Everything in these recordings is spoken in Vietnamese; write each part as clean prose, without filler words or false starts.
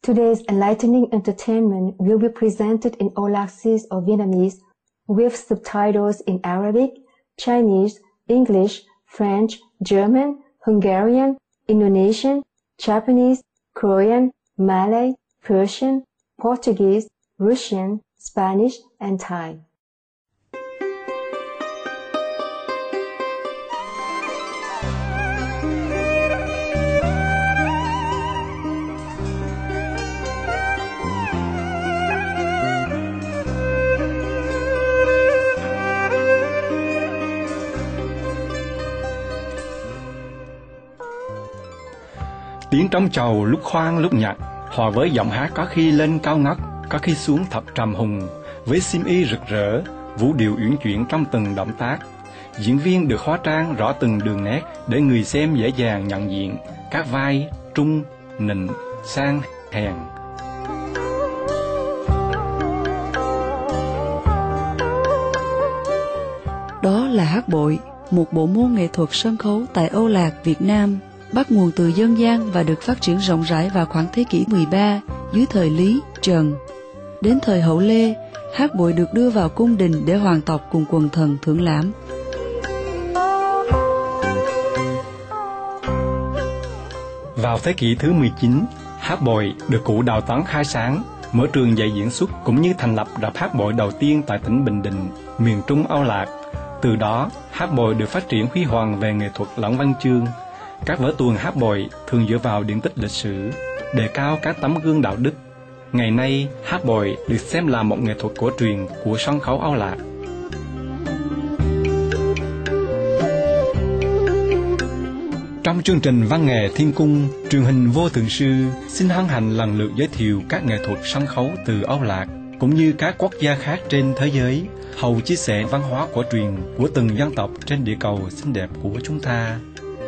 Today's enlightening entertainment will be presented in Aulacese or Vietnamese with subtitles in Arabic, Chinese, English, French, German, Hungarian, Indonesian, Japanese, Korean, Malay, Persian, Portuguese, Russian, Spanish, and Thai. Tiếng trống trầu lúc khoan lúc nhặt, hòa với giọng hát có khi lên cao ngất, có khi xuống thập trầm hùng, với xiêm y rực rỡ, vũ điệu uyển chuyển trong từng động tác. Diễn viên được hóa trang rõ từng đường nét để người xem dễ dàng nhận diện các vai trung, nịnh, sang, hèn. Đó là hát bội, một bộ môn nghệ thuật sân khấu tại Âu Lạc, Việt Nam, bắt nguồn từ dân gian và được phát triển rộng rãi vào khoảng thế kỷ 13 dưới thời Lý, Trần. Đến thời Hậu Lê, hát bội được đưa vào cung đình để hoàng tộc cùng quần thần thưởng lãm. Vào thế kỷ thứ 19, hát bội được cụ Đào Tấn khai sáng, mở trường dạy diễn xuất cũng như thành lập rạp hát bội đầu tiên tại tỉnh Bình Định, miền Trung Âu Lạc. Từ đó, hát bội được phát triển huy hoàng về nghệ thuật lẫn văn chương. Các vở tuồng hát bội thường dựa vào điển tích lịch sử, đề cao các tấm gương đạo đức. Ngày nay, hát bội được xem là một nghệ thuật cổ truyền của sân khấu Âu Lạc. Trong chương trình Văn nghệ Thiên Cung, truyền hình Vô Thượng Sư xin hân hạnh lần lượt giới thiệu các nghệ thuật sân khấu từ Âu Lạc, cũng như các quốc gia khác trên thế giới, hầu chia sẻ văn hóa cổ truyền của từng dân tộc trên địa cầu xinh đẹp của chúng ta.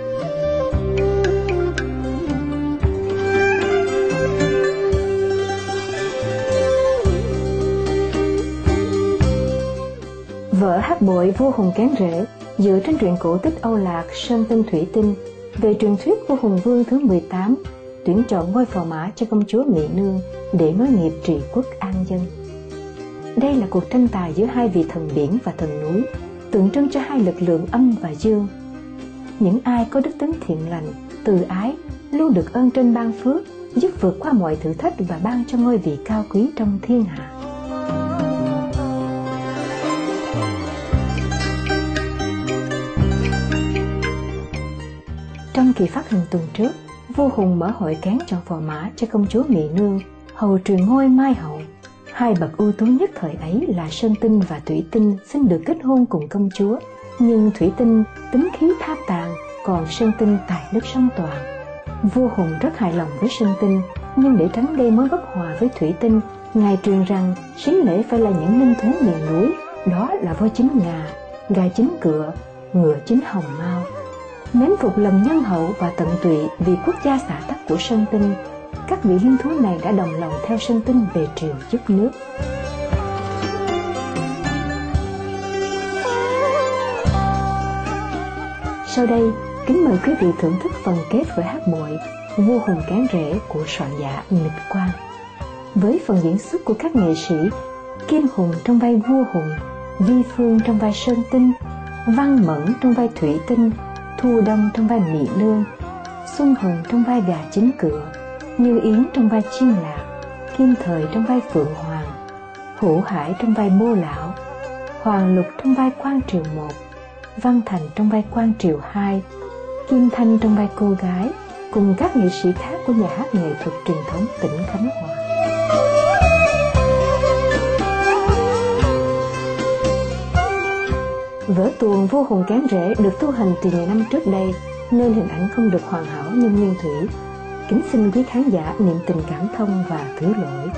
Vở hát bội Vua Hùng Cán Rễ dựa trên truyện cổ tích Âu Lạc Sơn Tinh Thủy Tinh về truyền thuyết vua Hùng Vương thứ 18 tuyển chọn ngôi phò mã cho công chúa Mỹ Nương để nối nghiệp trị quốc an dân. Đây là cuộc tranh tài giữa hai vị thần biển và thần núi, tượng trưng cho hai lực lượng âm và dương. Những ai có đức tính thiện lành, từ ái, luôn được ơn trên ban phước, giúp vượt qua mọi thử thách và ban cho ngôi vị cao quý trong thiên hạ. Trong kỳ phát hình tuần trước, vua Hùng mở hội cán chọn phò mã cho công chúa Mỹ Nương, hầu truyền ngôi Mai Hậu. Hai bậc ưu tú nhất thời ấy là Sơn Tinh và Thủy Tinh xin được kết hôn cùng công chúa, nhưng Thủy Tinh tính khí tháp tàn, còn Sơn Tinh tài đức song toàn. Vua Hùng rất hài lòng với Sơn Tinh, nhưng để tránh gây mối bất hòa với Thủy Tinh, ngài truyền rằng sính lễ phải là những linh thú miền núi, đó là voi chín ngà, gà chín cựa, ngựa chín hồng mao. Mến phục lòng nhân hậu và tận tụy vì quốc gia xã tắc của Sơn Tinh, các vị linh thú này đã đồng lòng theo Sơn Tinh về triều giúp nước. Sau đây, kính mời quý vị thưởng thức phần kết vở hát bội Vua Hùng Cán Rễ của soạn giả Nghịch Quang. Với phần diễn xuất của các nghệ sĩ Kim Hùng trong vai vua Hùng, Vi Phương trong vai Sơn Tinh, Văn Mẫn trong vai Thủy Tinh, Thu Đông trong vai Mỹ Nương, Xuân Hồng trong vai gà chín cựa, Như Yến trong vai Chim Lạc, Kim Thời trong vai Phượng Hoàng, Hữu Hải trong vai Bô Lão, Hoàng Lục trong vai Quan Triều 1, Văn Thành trong vai Quan Triều 2, Kim Thanh trong vai cô gái, cùng các nghệ sĩ khác của nhà hát nghệ thuật truyền thống tỉnh Khánh Hòa. Vở tuồng Vua Hùng Cán Rễ được tu hành từ nhiều năm trước đây nên hình ảnh không được hoàn hảo như nguyên thủy. Kính xin quý khán giả niệm tình cảm thông và thứ lỗi.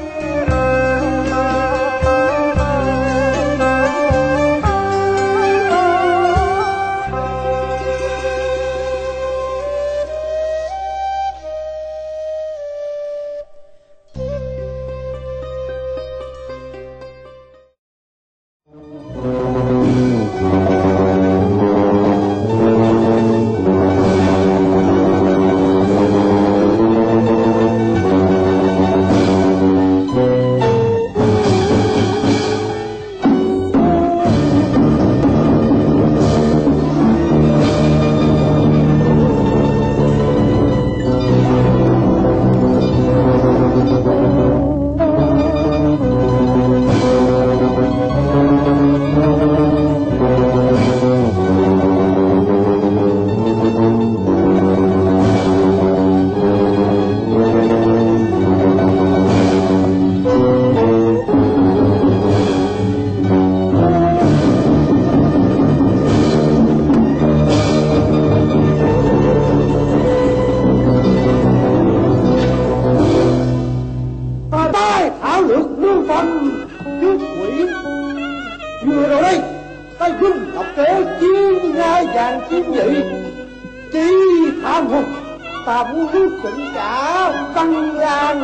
kim vị chi tham hùng, ta muốn rước chỉnh cả văn lang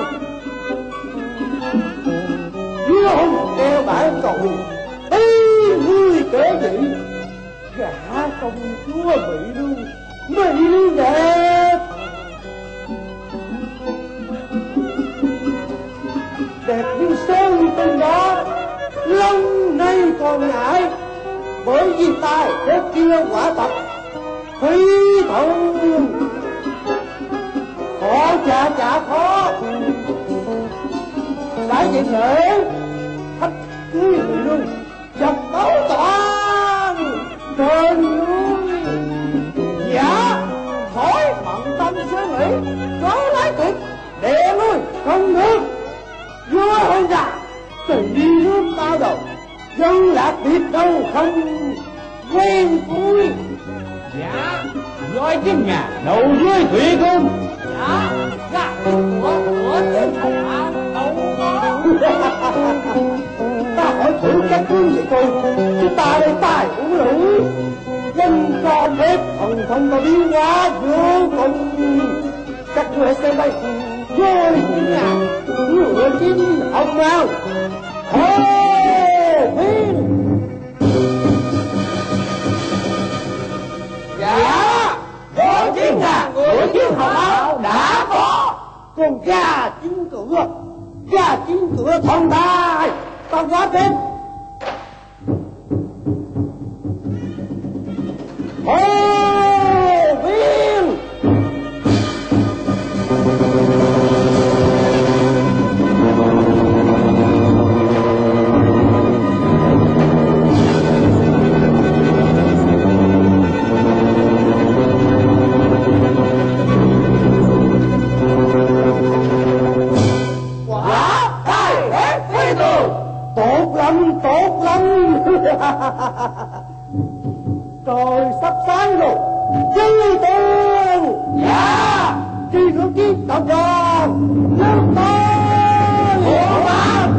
vua hùng đeo bãi tội ý ngươi kể vị gả công chúa Mỹ Lương đẹp đẹp như sơn tinh đó lâu nay còn ngại, bởi vì tài thế kia quả thật phi thông khó chả khó. Phải vậy nữa thách cưới Mỹ Lương dập đấu toàn trên núi, dạ khỏi bận tâm suy nghĩ có lái tuyệt để lui không được vua hơn già từ đi nước bao đầu dân lạc biết đâu không quen vui. Dạ nói chứ nhà đầu dưới thủy cung. Dạ dạ của tên hạ đâu có ta hỏi thử các cương vậy thôi, chúng ta đây tài cũng đủ dân cho phép thần thông có biến hóa vô cùng. Các ngươi xem đây vô cùng nhà ngựa chim hồng nào hô phiên. Dạ võ chiến ngàn ngựa chiến hồng áo đã có, còn gà chín cửa thon đai ta quá thêm hô viên. Quả tài hết phi tường tốt lắm trời sắp sáng rồi chư tiên. Dạ đi rước chiếc tập đoàn nước tôi hộ pháp.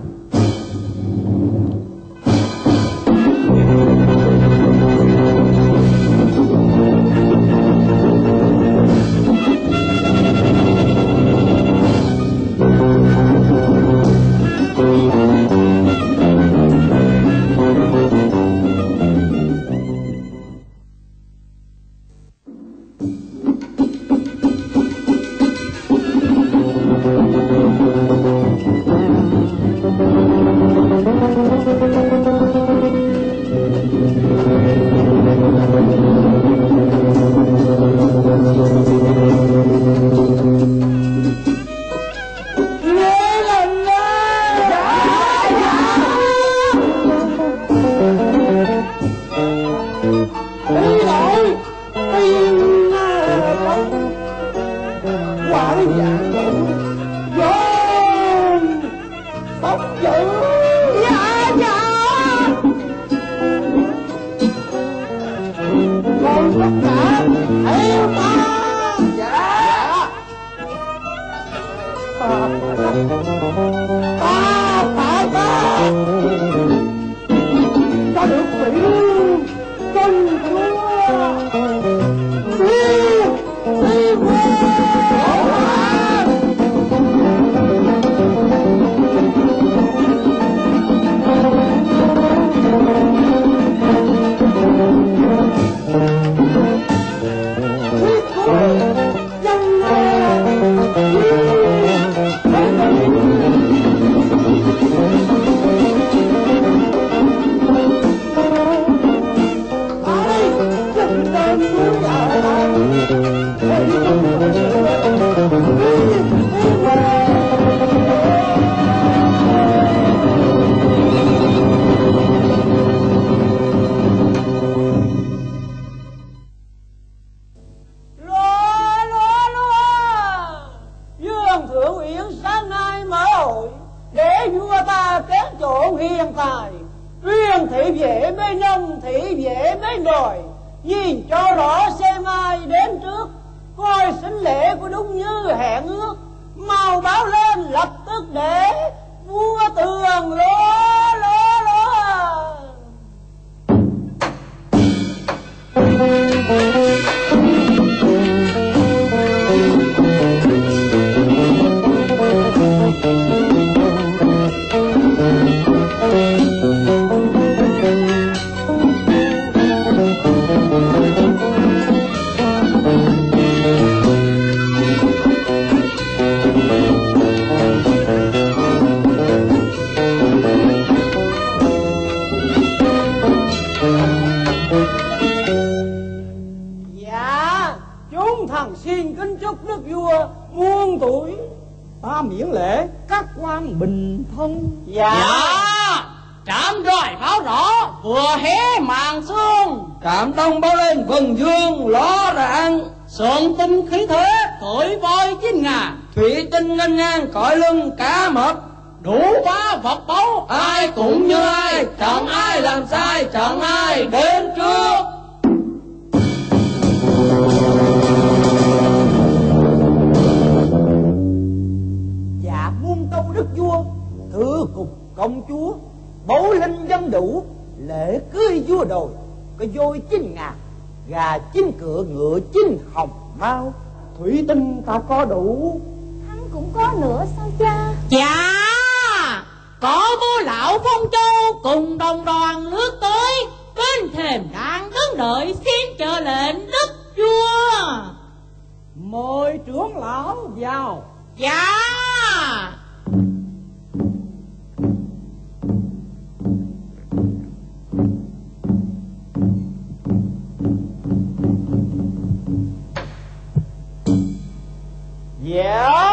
Nhìn cho rõ xem ai đến trước, coi sính lễ của đúng như hẹn ước, mau báo lên lập tức để vua tường lố. ta miễn lễ các quan bình thân. Dạ. Trạm roi báo rõ vừa hé màn sương, Trạm đông báo lên vầng dương ló rạng. sơn tinh khí thế tuổi voi chín ngà, Thủy tinh ngân ngang cõi lưng cá mập. đủ ba vật báu Ai cũng như ai, chẳng ai làm sai, chẳng ai đến trước. Dạ muôn tâu đức vua, thư cục công chúa, báu linh dân đủ, lễ cưới vua đồi. Có voi 9.000, gà 9 cựa, ngựa 9 hồng mao. Thủy tinh ta có đủ. Hắn cũng có nữa sao cha? Dạ. Có bố lão Phong Châu cùng đồng đoàn lướt tới, bên thềm đang đứng đợi xin chờ lệnh đức vua. Mời trưởng lão vào. Dạ. Dạ,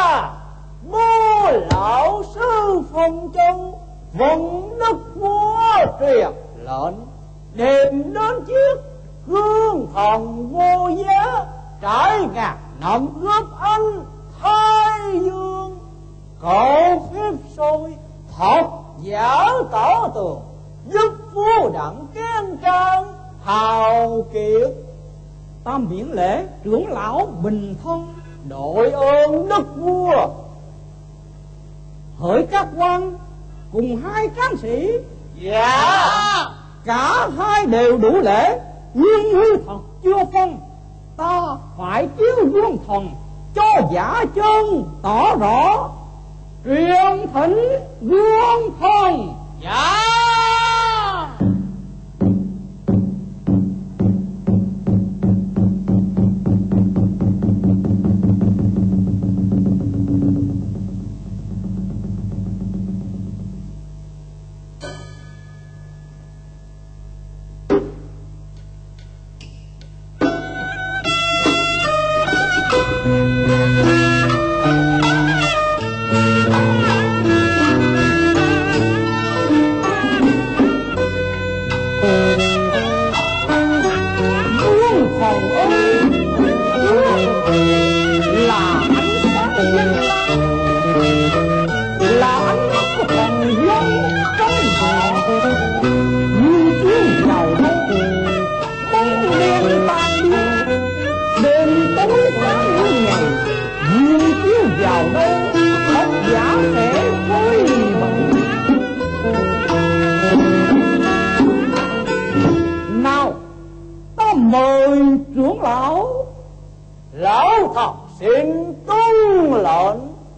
bố lão sư Phong Châu vận đức vua truyền lệnh, đem đến chiếc gương thần vô giá, trải ngàn năm góp anh Thái Dương. Cậu phép sôi thật giả tỏ tường, giúp vua đặng khen trang hào kiệt. Ta miễn lễ trưởng lão bình thân, đội ơn đức vua. Hỡi các quan cùng hai tráng sĩ. Dạ. Cả hai đều đủ lễ, nhưng huy thật chưa phân. Ta phải chiếu vương thần cho giả chân tỏ rõ, truyền thỉnh vương thần. Dạ. Mời trưởng lão. Lão thật xin tuân lệnh.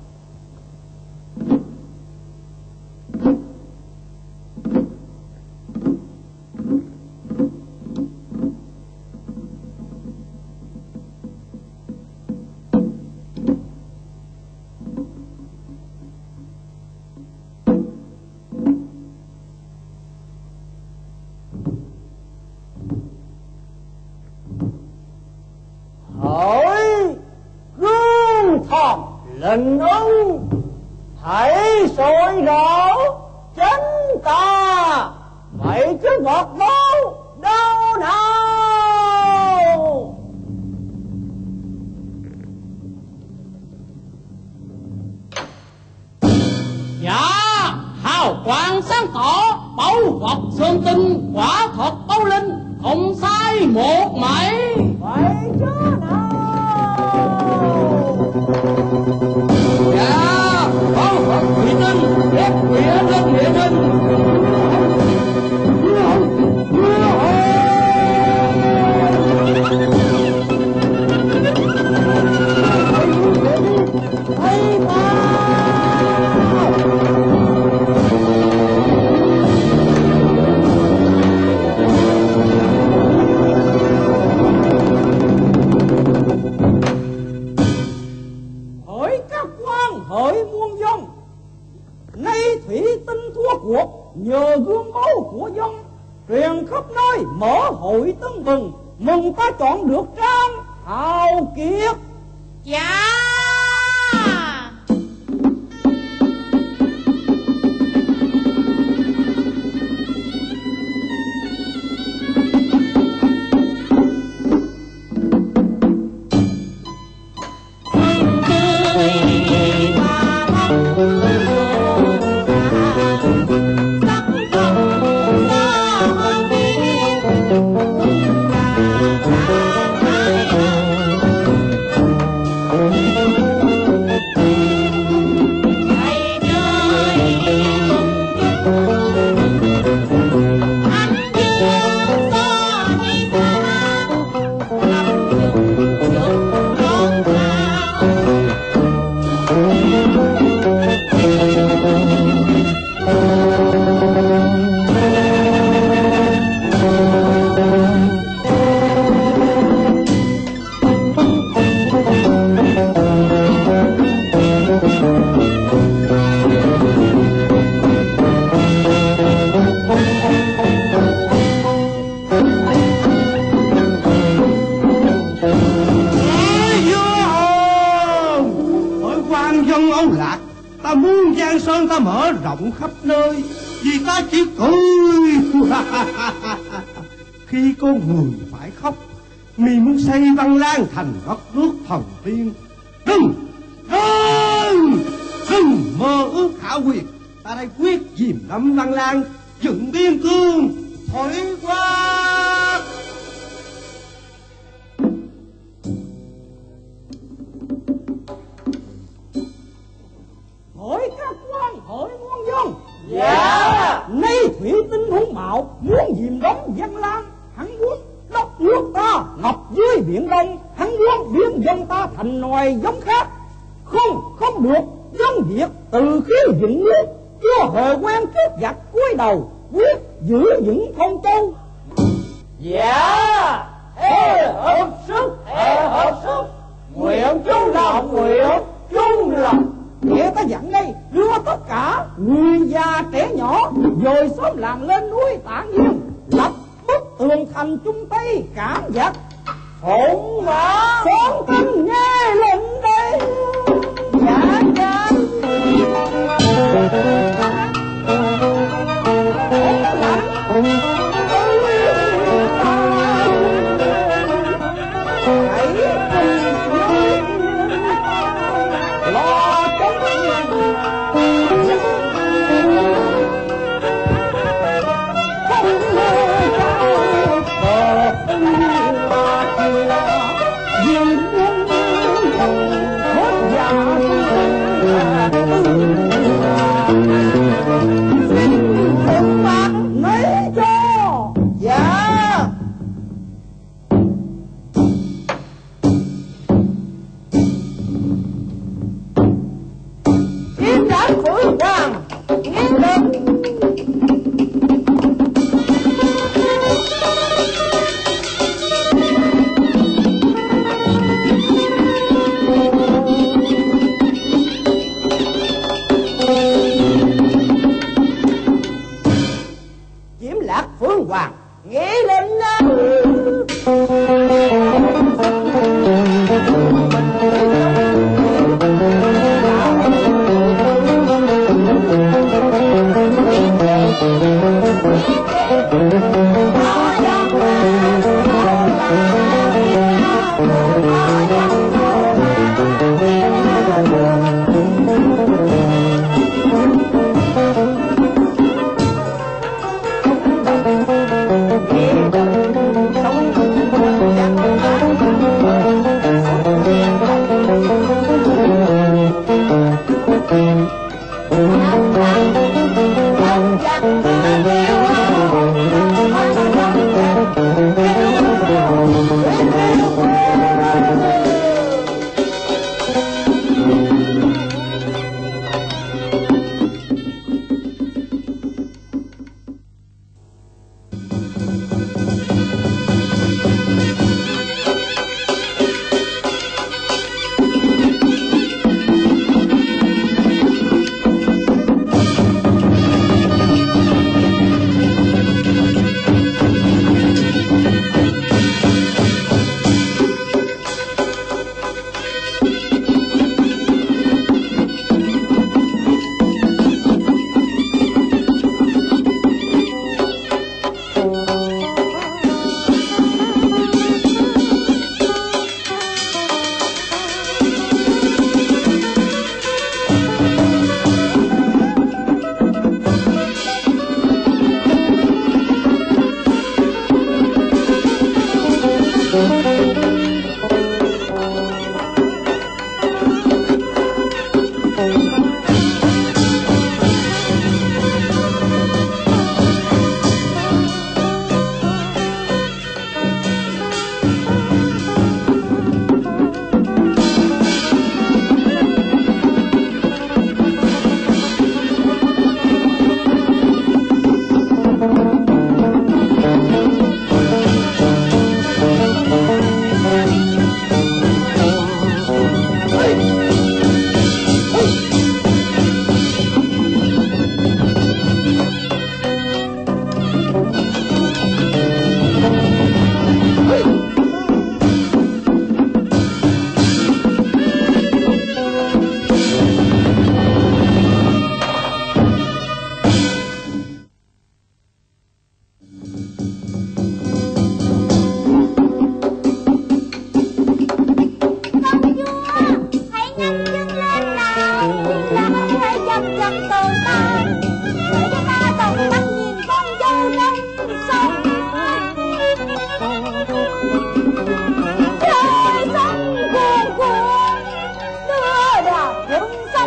Lệnh ưng hãy soi rõ chánh ta, vậy chứ vật báo đâu nào. Dạ, hào quang sáng tỏ, báu vật sơn tinh quả thật báu linh, không sai một mảy. Vậy chứ nào. Dạ, báu vật thủy tinh ghép quỷ lên địa tinh. Nhờ gương máu của dân truyền khắp nơi, mở hội tưng bừng, mừng ta chọn được Trang hào kiệt. Dạ. Ta muốn Giang Sơn ta mở rộng khắp nơi, vì ta chỉ cười. Khi con người phải khóc, mi muốn xây Văn Lang thành đất nước thần tiên. Đừng mơ ước khả quyền. Ta đây quyết dìm đắm Văn Lang, dựng biên cương thổi qua. Hỏi các quan, hỏi muôn dân. Dạ. Nay thủy tinh hung mạo muốn dìm đóng Văn Lang. Hắn muốn đất nước ta ngập dưới biển Đông. Hắn muốn biến dân ta thành loài giống khác. Không được. Dân Việt từ khi dựng nước chưa hề quen cướp giặc, cúi đầu quyết giữ vững Phong Châu. Dạ. Ê hợp sức. Nguyện chung lòng, nguyện chung lòng. Nghe ta dặn đây, đưa tất cả người già trẻ nhỏ dời xóm làng lên núi Tản Viên, lập bức tường thành chung tay cản giặc. Phụng mã con tin nghe lệnh đây. Dạ.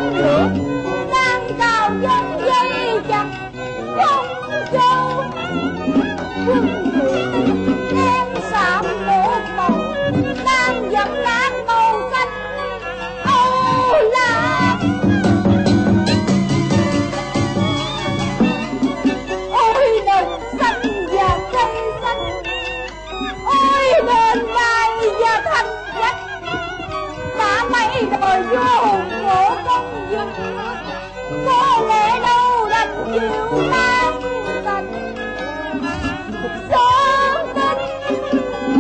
không được, đang cào dân dây chặt không châu. Quân thủy em sạm một màu, đang dẫm nát màu xanh Âu Lạc. Ôi nền xanh và cây xanh, ôi nền mai và thành đất, đã mấy đời vua hùng của con dân, có lẽ đâu đành chịu tan tành. Sơn Tinh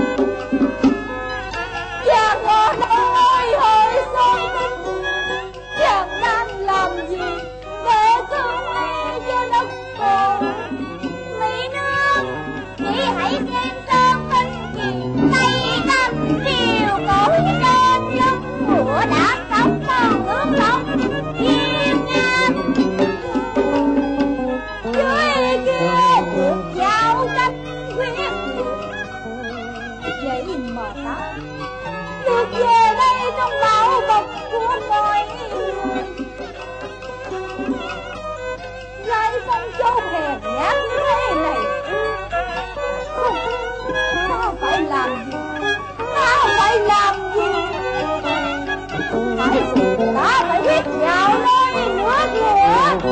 chàng ở đâu ơi hỡi Sơn Tinh, chàng đang làm gì để thương nguy cho đất tổ. Mỹ nương chỉ hãy xem Sơn Tinh kìa, tay năm triều nổi lên dân của đã sống còn nước lòng Việt Nam. Dưới kia cuộc giao tranh quyết vậy mà ta được về đây trong bảo bọc của mọi người, lại phong châu hèn nhát như thế này. Không, ta phải làm gì, ta phải làm gì, ta phải quyết vào nơi nước lửa.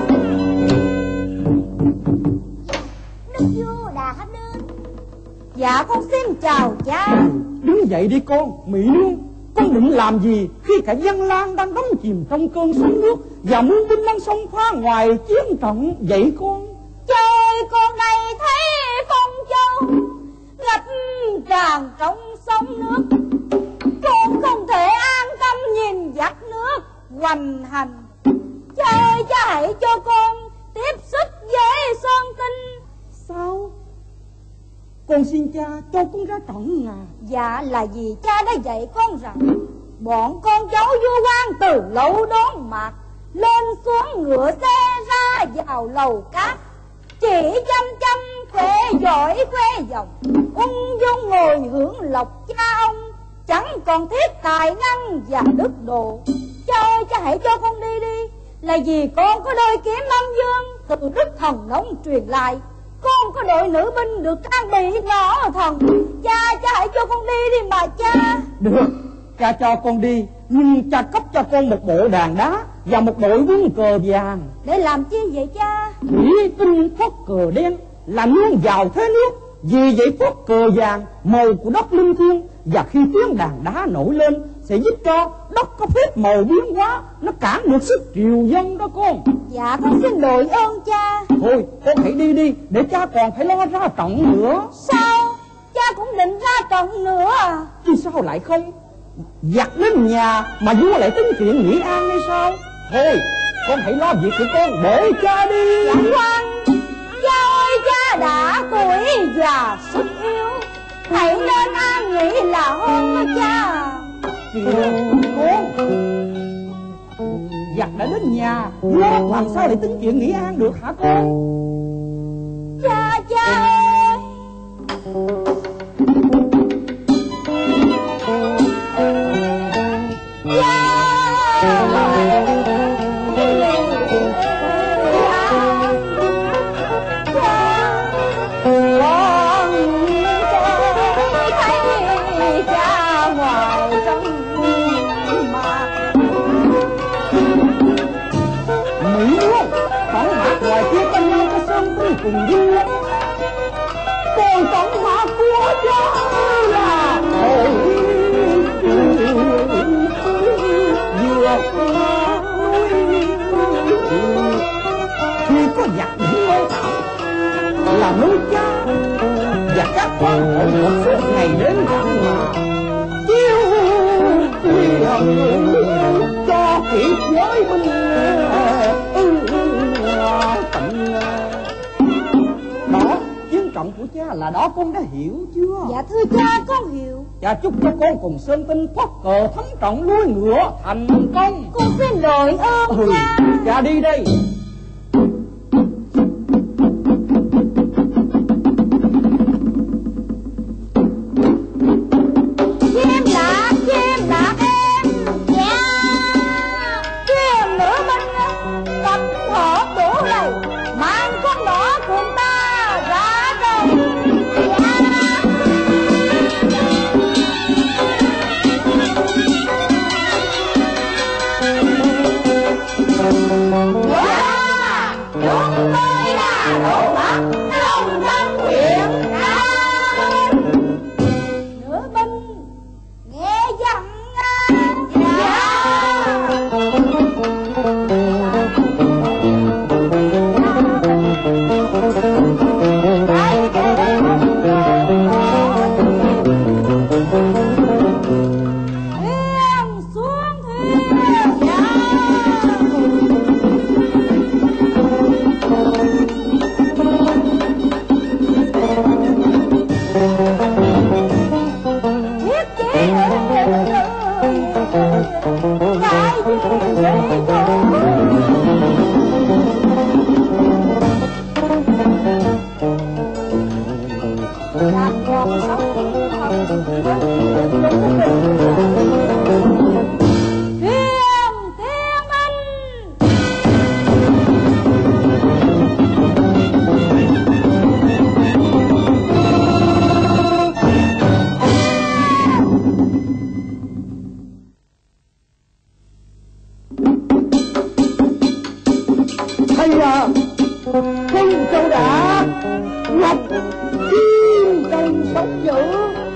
Đức vua đã đến. Dạ con xin chào cha. Đứng dậy đi con, Mỹ Nương. Con định làm gì khi cả dân Lan đang đắm chìm trong cơn sóng nước và muôn binh đang xông pha ngoài chiến trận vậy con? Trời, con đây thấy phong châu ngập tràn trong sông nước, con không thể an tâm nhìn giặc nước hoành hành. Trời, cha hãy cho con tiếp sức với Sơn Tinh. Sao? Con xin cha cho con ra trận à? Dạ là vì cha đã dạy con rằng bọn con cháu vua quan từ lâu đón mạc, lên xuống ngựa xe ra vào lầu cát, chỉ chăm chăm khoe giỏi khoe dòng, ung dung ngồi hưởng lộc cha ông, chẳng còn thiết tài năng và đức độ. Cha ơi, cha hãy cho con đi đi, là vì con có đôi kiếm âm dương từ đức thần nông truyền lại. Con có đội nữ binh được trang bị nỏ thần. Cha hãy cho con đi đi mà cha. Được, cha cho con đi, nhưng cha cấp cho con một bộ đàn đá và một đội quân cờ vàng. Để làm chi vậy cha? Thủy tinh phất cờ đen là nương vào thế nước, vì vậy phất cờ vàng màu của đất linh thiêng, và khi tiếng đàn đá nổi lên sẽ giúp cho đất có phép màu biến hóa, nó cản được sức triều dân đó con. Dạ con xin đội ơn cha. Thôi con hãy đi đi, để cha còn phải lo ra trận nữa. Sao? Cha cũng định ra trận nữa à? Chứ sao lại không? Giặc đến nhà mà vua lại tính chuyện nghỉ an hay sao? Thôi con hãy lo việc của con để cha đi. Dạ quan, cha ơi, cha đã tuổi già sức yếu, hãy nên an nghỉ là hơn đó cha. Con giặc đã đến nhà, lo làm sao để tính chuyện nghỉ an được hả con? Cha ơi. Cùng vua con tổng mã của cha là vừa khi có giặc những ngôi thảo là núi cha và các quan hội một suốt ngày đến rạng hòa chiêu quyền cho kịp với mình của cha là đó, con đã hiểu chưa? Dạ thưa cha, con hiểu. Cha chúc cho con cùng Sơn Tinh thoát cờ thắng trận lui ngựa thành công. Con xin đội ơn cha. Cha đi đây. Chim lạc em. Dạ. Chim tập thở đủ đầy, mang con đỏ cùng ta ra đồng. Chúng tôi là Đồ Bắc Long Tân huyện Nam. Nữa binh nghe dặn Quân Châu đã lập kim công sống dữ.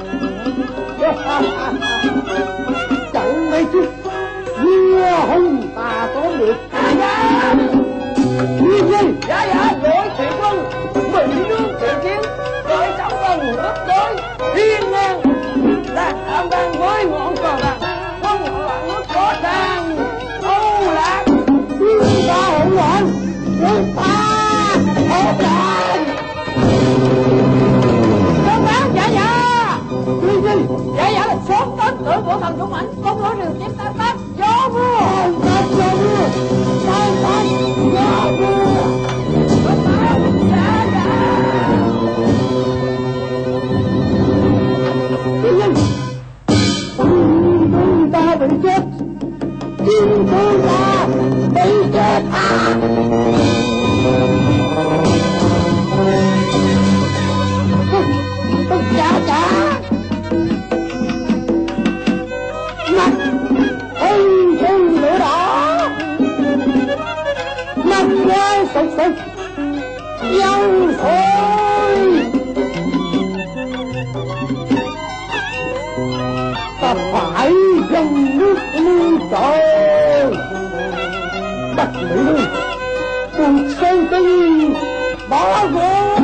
Chẳng mấy chút vua hùng ta có được. Nguyên gì? Dạ đội thủy quân Mỹ nước thị chiến rồi trong lòng nước đôi thiên ngang là tham đang với ngọn cờ bạc quân loạn nước có đang Âu Lạc. Chúng ta hỗn loạn, chúng ta hỗn loạn. Con báo dạ Nguyên gì? dạ là sốt tết cưỡi của thần dũng mãnh công lối điều chém tan tác gió mưa. Gió mưa, tan tác gió mưa. Con báo dạ Chúng ta bị chết, chúng ta bị chết à. Chà mặt hung hung lửa đỏ, mặt gai sụp sụp dâu sôi. Ta phải dâng nước lưu trời. Bắc Mỹ Lương buộc sơn tinh bỏ rồi.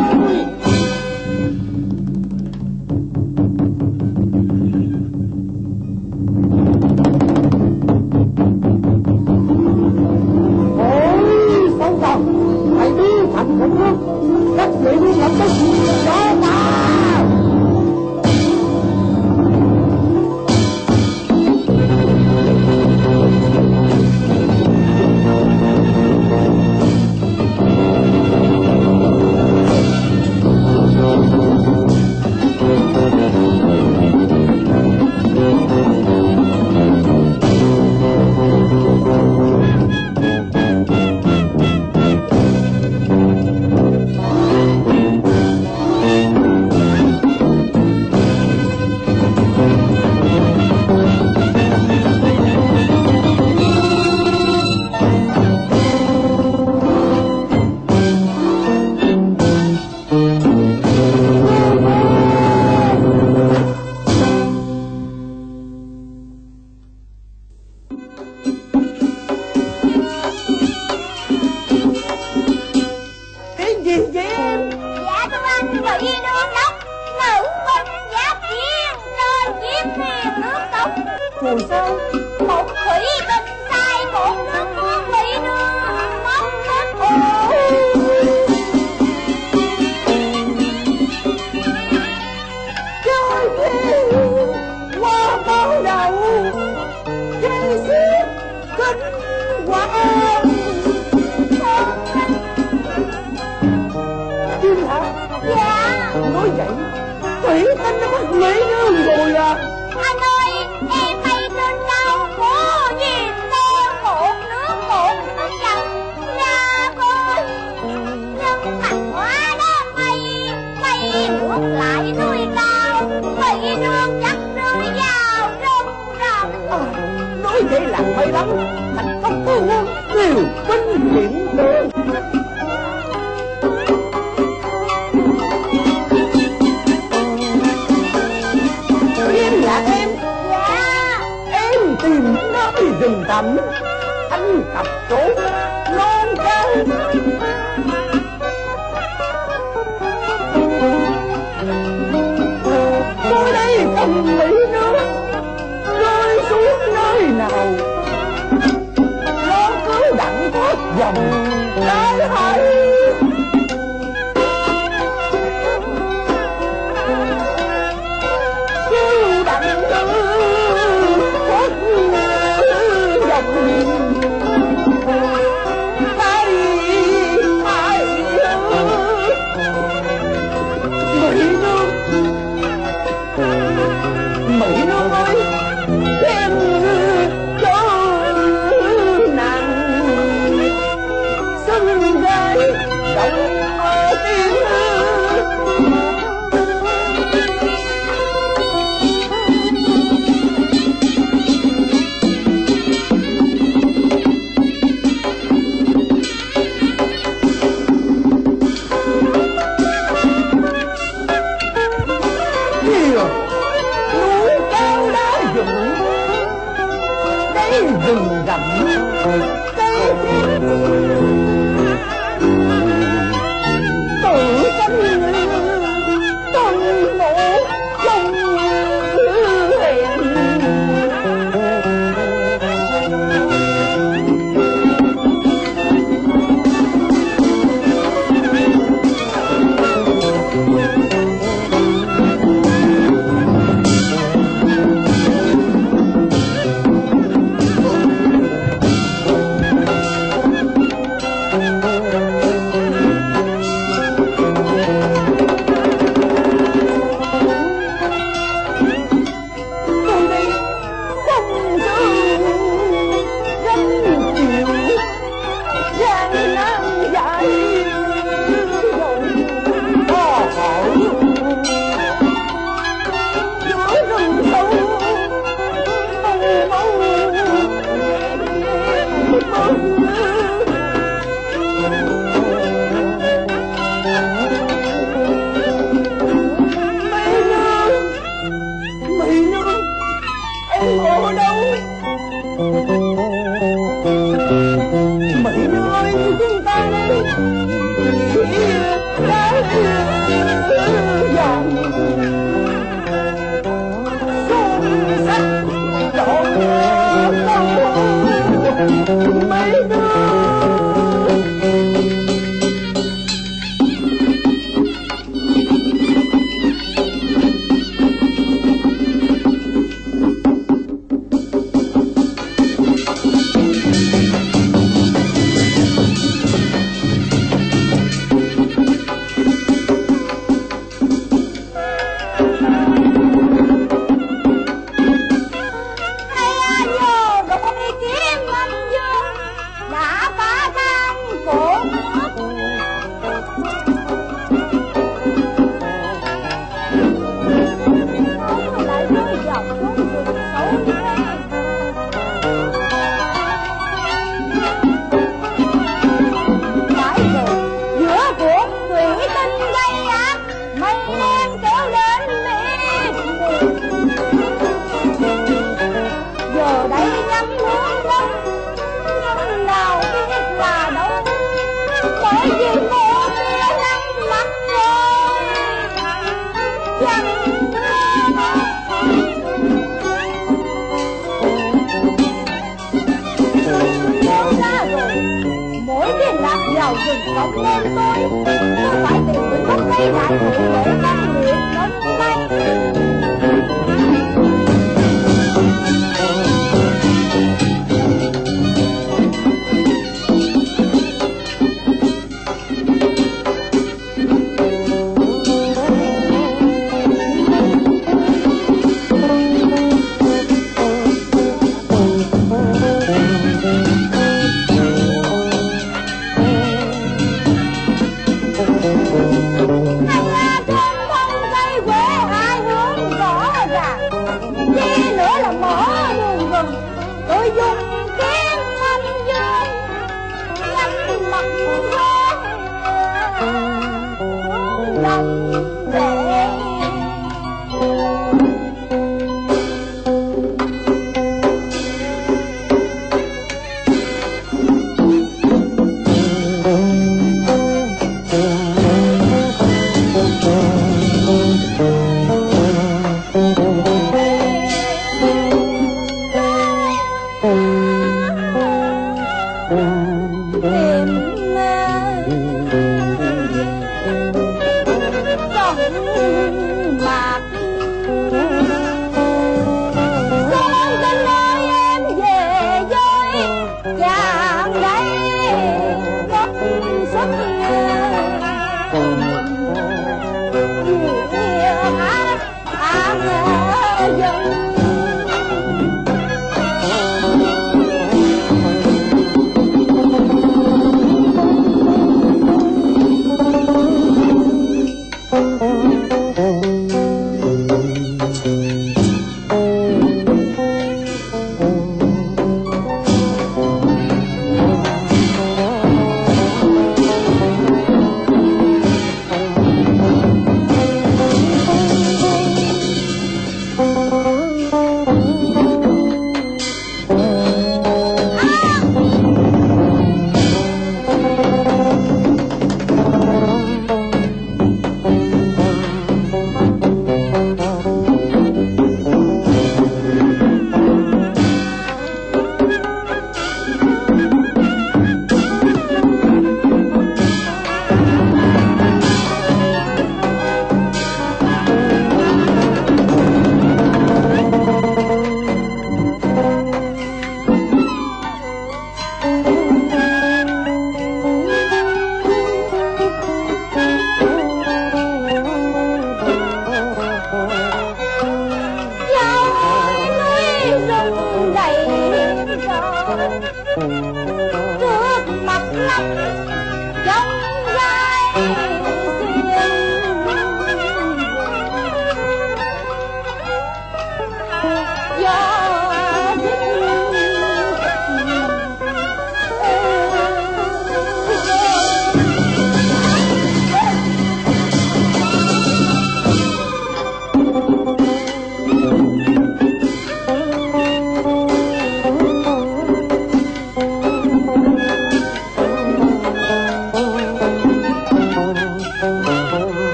Thành một nước các vị đi lập tức đó ta. Mùa sao một thủy tinh sai một nước muôn bị đưa mất hết hồn. Trời kia qua bao đầu dây xiết kinh hoàng. Kim hả? Dạ. Nói vậy thủy tinh nó mất Mỹ Nương rồi à? Anh ơi, em hay tin đó. thấy làm may lắm, thành công tư quân điều binh viện tướng. Em là em. Dạ. Em tìm nơi rừng thẳm, anh tập trốn non cao. Tôi đây cầm mỹ nước rơi xuống nơi nào, nó cứ đặng thoát dòng trái hay. Cứ đặng thoát rừng rậm cây thiên tự cánh tuần bộ trong hẹn. Anh là trên thông cây quê hai hướng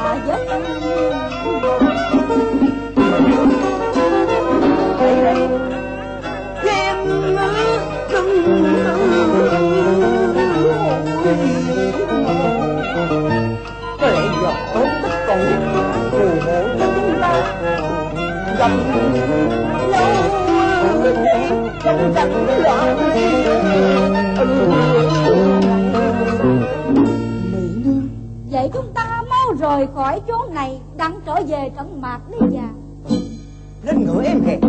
đã vết. Có lẽ giờ ơn tích cụ phù hộ cho chúng ta gặp nhau trong tranh loạn. Mỹ Nương, Vậy chúng ta mau rời khỏi chốn này, đặng trở về trận mạc đi già. lên ngựa em hề.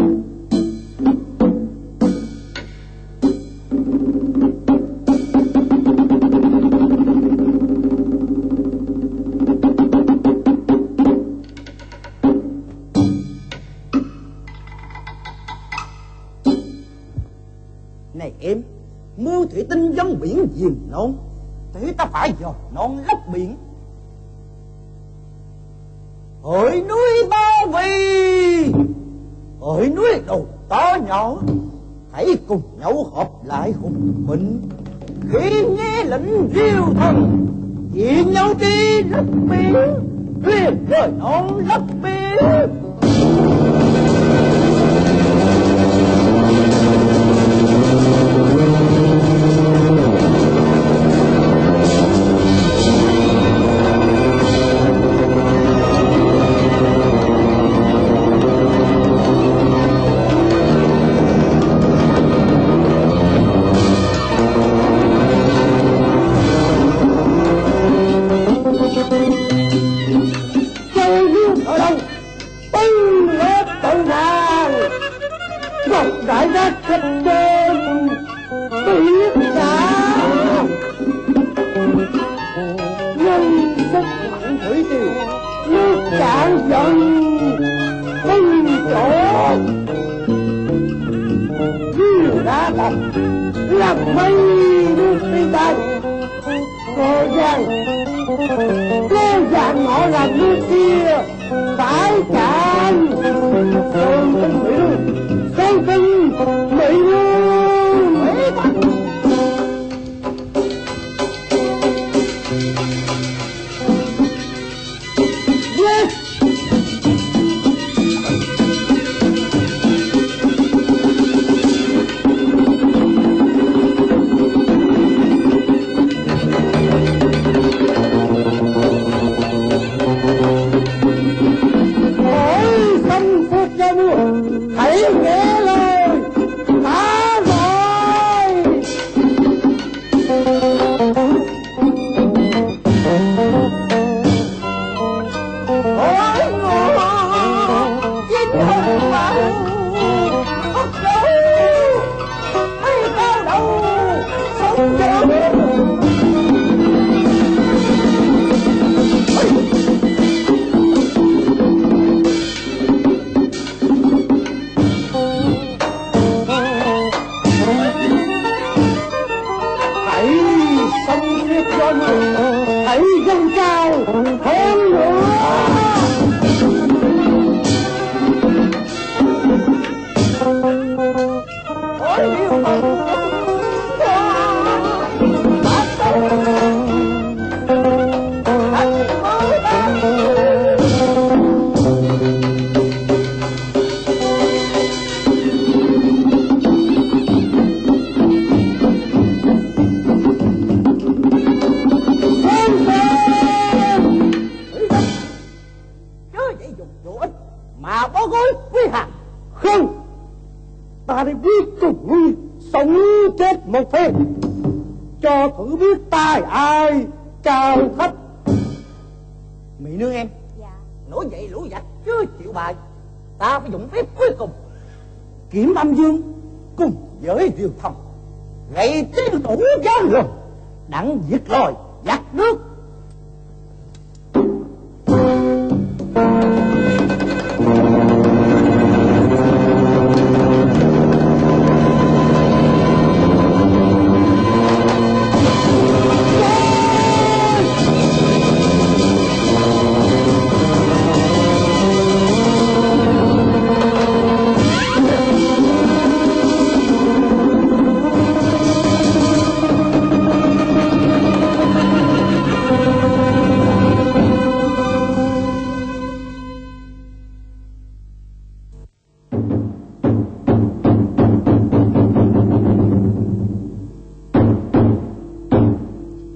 Này em, mưa thủy tinh dân biển diềm non, thế ta phải dò non lấp biển. Hội núi bao vây, hội núi đầu to nhỏ, hãy cùng nhau hợp lại hùng mình. Khi nghe lệnh riêu thần, vì nhau đi lấp biển, thuyền rời non lấp biển. Đại giác khắp trên biết cả nhân sức mạnh thủy triều, nước cạn dần không chỗ như đã thành làm mây nước đi tay. Cô giang họ làm nước kia phải cạn sơn tinh Mỹ Nương, sơn tinh Mỹ Nương. Yes. Hãy nghe lời ta rồi. Ôi ngộ chính hùng bảo ốc đâu hay cao đầu sống chết. Hãy dâng cao hơn nữa. Ôi yêu thần mà bó gối quý hàng. Không, ta đi quyết cùng ngươi sống chết một phen, cho thử biết tài ai cao thấp. Mỹ Nương em, Dạ. nổi dậy lũ giặc chưa chịu bài, ta phải dùng phép cuối cùng Kiểm Âm Dương cùng với Điều Thầm gậy trên tủ gian lường đặng diệt lòi giặc nước.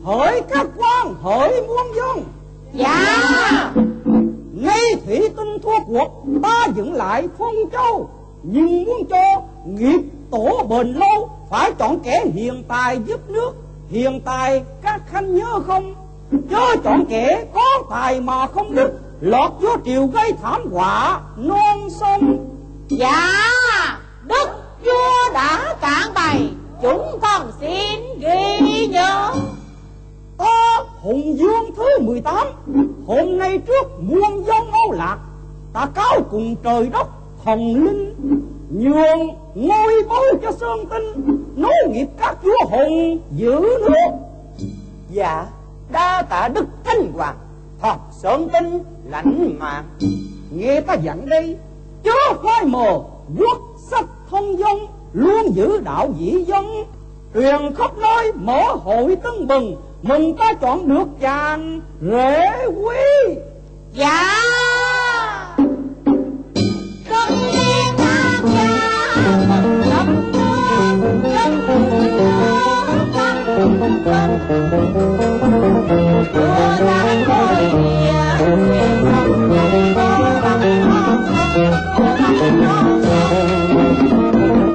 hỡi các quan, hỡi muôn dân. Dạ. Nay thủy tinh thua cuộc, ta dựng lại Phong Châu, nhưng muốn cho nghiệp tổ bền lâu, phải chọn kẻ hiền tài giúp nước. Hiền tài các khanh nhớ không? Chớ chọn kẻ có tài mà không đức, lọt vô triều gây thảm họa non sông. Dạ, đức vua đã cạn bày, chúng con xin ghi nhớ. Ta Hùng Dương thứ 18, hôm nay trước muôn dân Âu Lạc, ta cáo cùng trời đất thần linh, nhường ngôi báu cho Sơn Tinh, nối nghiệp các vua hùng giữ nước. Dạ, đa tạ đức Thánh Hoàng, thật Sơn Tinh lãnh mạng. Nghe ta dặn đây, chớ phai mờ quốc sách thông dân, luôn giữ đạo dĩ dân, truyền khắp nơi mở hội tưng bừng, mừng ta chọn được chàng rể quý. Dạ. Cất tiếng tham gia mừng lắm nước, dân đưa ra ngôi địa, nguyện lòng nhân có bằng non sông, có bằng non sông.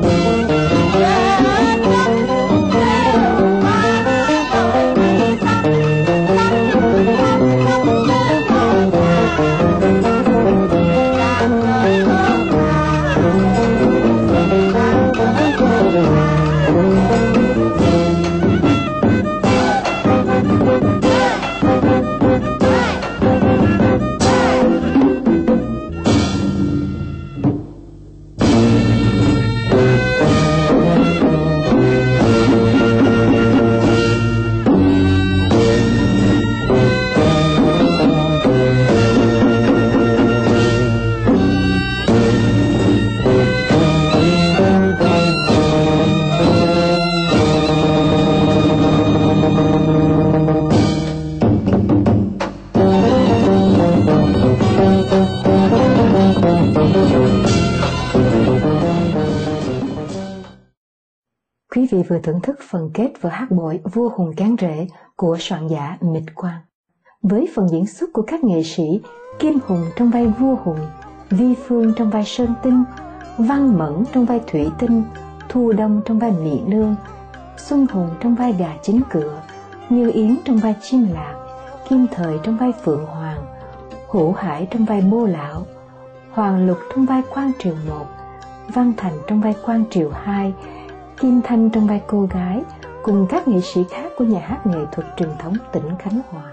Quý vị vừa thưởng thức phần kết vở hát bội Vua Hùng Cán Rể của soạn giả Mịch Quang. Với phần diễn xuất của các nghệ sĩ Kim Hùng trong vai Vua Hùng, Vi Phương trong vai Sơn Tinh, Văn Mẫn trong vai Thủy Tinh, Thu Đông trong vai Mỹ Nương, Xuân Hùng trong vai Gà Chính Cựa, Như Yến trong vai Chim Lạc, Kim Thời trong vai Phượng Hoàng, Hữu Hải trong vai Bô Lão, Hoàng Lục trong vai Quan Triều 1, Văn Thành trong vai Quan Triều 2, Kim Thanh trong vai cô gái, cùng các nghệ sĩ khác của nhà hát nghệ thuật truyền thống tỉnh Khánh Hòa.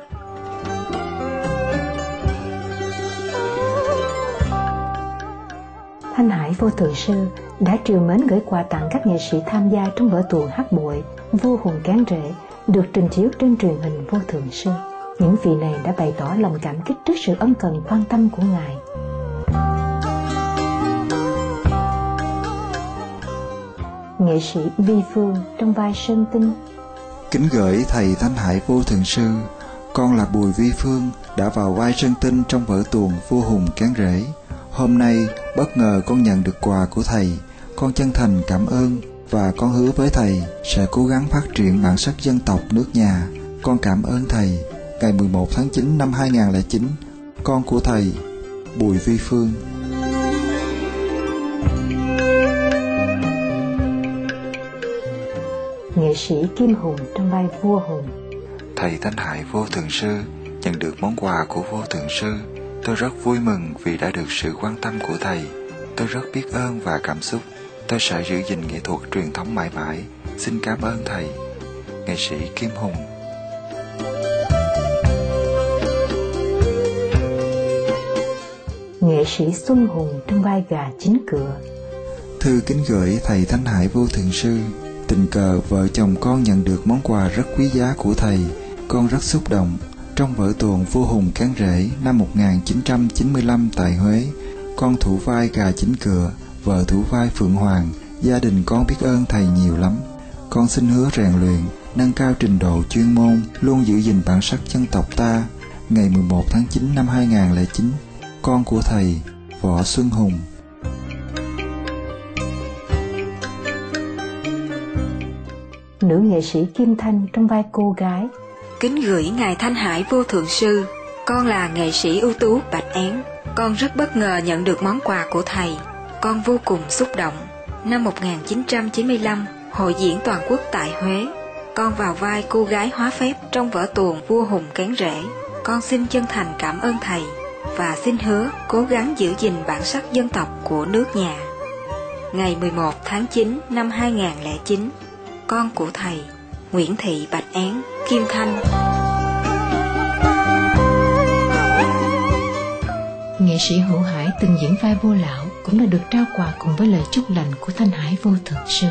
Thanh Hải Vô Thượng Sư đã triều mến gửi quà tặng các nghệ sĩ tham gia trong vở tuồng hát bội Vua Hùng Cán Rể được trình chiếu trên truyền hình Vô Thượng Sư. Những vị này đã bày tỏ lòng cảm kích trước sự ân cần quan tâm của Ngài. Nghệ sĩ Vi Phương trong vai Sơn Tinh. Kính gửi thầy Thanh Hải Vô Thượng Sư, con là Bùi Vi Phương đã vào vai Sơn Tinh trong vở tuồng Vua Hùng Cán Rể. Hôm nay bất ngờ con nhận được quà của thầy, con chân thành cảm ơn và con hứa với thầy sẽ cố gắng phát triển bản sắc dân tộc nước nhà. Con cảm ơn thầy. Ngày 11 tháng 9 năm 2009, con của thầy, Bùi Vi Phương. Nghệ sĩ Kim Hùng trong vai Vua Hùng. Thầy Thanh Hải Vô Thượng Sư nhận được món quà của Vô Thượng Sư. Tôi rất vui mừng vì đã được sự quan tâm của thầy. Tôi rất biết ơn và cảm xúc. Tôi sẽ giữ gìn nghệ thuật truyền thống mãi mãi. Xin cảm ơn thầy. Nghệ sĩ Kim Hùng. Nghệ sĩ Xuân Hùng trong vai Gà Chính Cựa. Thư kính gửi thầy Thanh Hải Vô Thượng Sư. Tình cờ vợ chồng con nhận được món quà rất quý giá của thầy. Con rất xúc động. Trong vở tuồng Vua Hùng Cán Rể năm 1995 tại Huế, con thủ vai Gà Chính Cựa, vợ thủ vai Phượng Hoàng. Gia đình con biết ơn thầy nhiều lắm. Con xin hứa rèn luyện, nâng cao trình độ chuyên môn, luôn giữ gìn bản sắc dân tộc ta. Ngày 11 tháng 9 năm 2009, con của thầy, Võ Xuân Hùng. Nữ nghệ sĩ Kim Thanh trong vai cô gái. Kính gửi Ngài Thanh Hải Vô Thượng Sư. Con là nghệ sĩ ưu tú Bạch Én. Con rất bất ngờ nhận được món quà của Thầy. Con vô cùng xúc động. Năm 1995, hội diễn toàn quốc tại Huế. Con vào vai cô gái hóa phép trong vở tuồng Vua Hùng Cán Rễ. Con xin chân thành cảm ơn Thầy và xin hứa cố gắng giữ gìn bản sắc dân tộc của nước nhà. Ngày 11 tháng 9 năm 2009, con của Thầy, Nguyễn Thị Bạch Én, Kim Thanh. Nghệ sĩ Hữu Hải từng diễn vai Vô Lão cũng đã được trao quà cùng với lời chúc lành của Thanh Hải Vô Thượng Sư.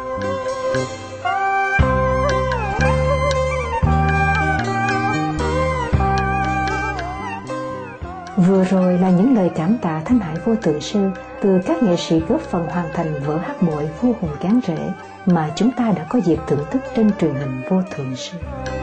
Vừa rồi là những lời cảm tạ Thanh Hải Vô Thượng Sư từ các nghệ sĩ góp phần hoàn thành vở hát bội Vua Hùng Cán Rễ mà chúng ta đã có dịp thưởng thức trên truyền hình Vô Thượng Sư.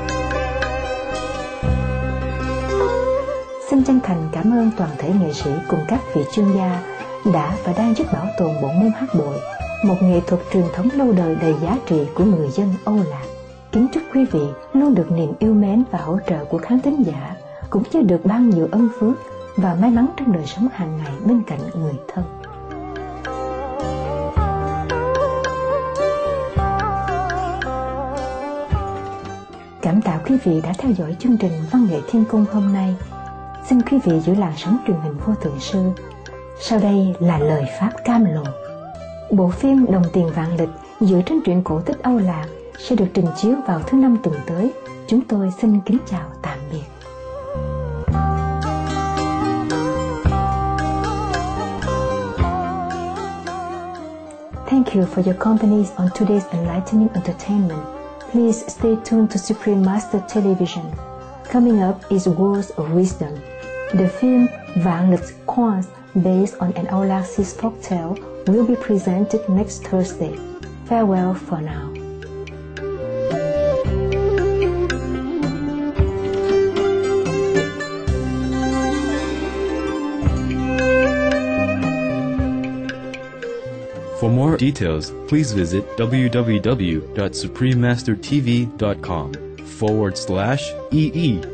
Xin chân thành cảm ơn toàn thể nghệ sĩ cùng các vị chuyên gia đã và đang giúp bảo tồn bộ môn hát bội, một nghệ thuật truyền thống lâu đời đầy giá trị của người dân Âu Lạc. Kính chúc quý vị luôn được niềm yêu mến và hỗ trợ của khán thính giả, cũng như được ban nhiều ân phước và may mắn trong đời sống hàng ngày bên cạnh người thân. Cảm tạ quý vị đã theo dõi chương trình Văn nghệ Thiên Cung hôm nay. Xin quý vị giữ làn sóng truyền hình Vô Thượng Sư. Sau đây là lời Pháp cam lộ. Bộ phim Đồng Tiền Vạn Lịch dựa trên truyện cổ tích Âu Lạc sẽ được trình chiếu vào thứ Năm tuần tới. Chúng tôi xin kính chào tạm biệt. Thank you for your company on today's enlightening entertainment. Please stay tuned to Supreme Master Television. Coming up is Words of Wisdom. The film Vạn Lịch Quans, based on an Aulaxis folktale, will be presented next Thursday. Farewell for now. For more details, please visit www.suprememastertv.com/EE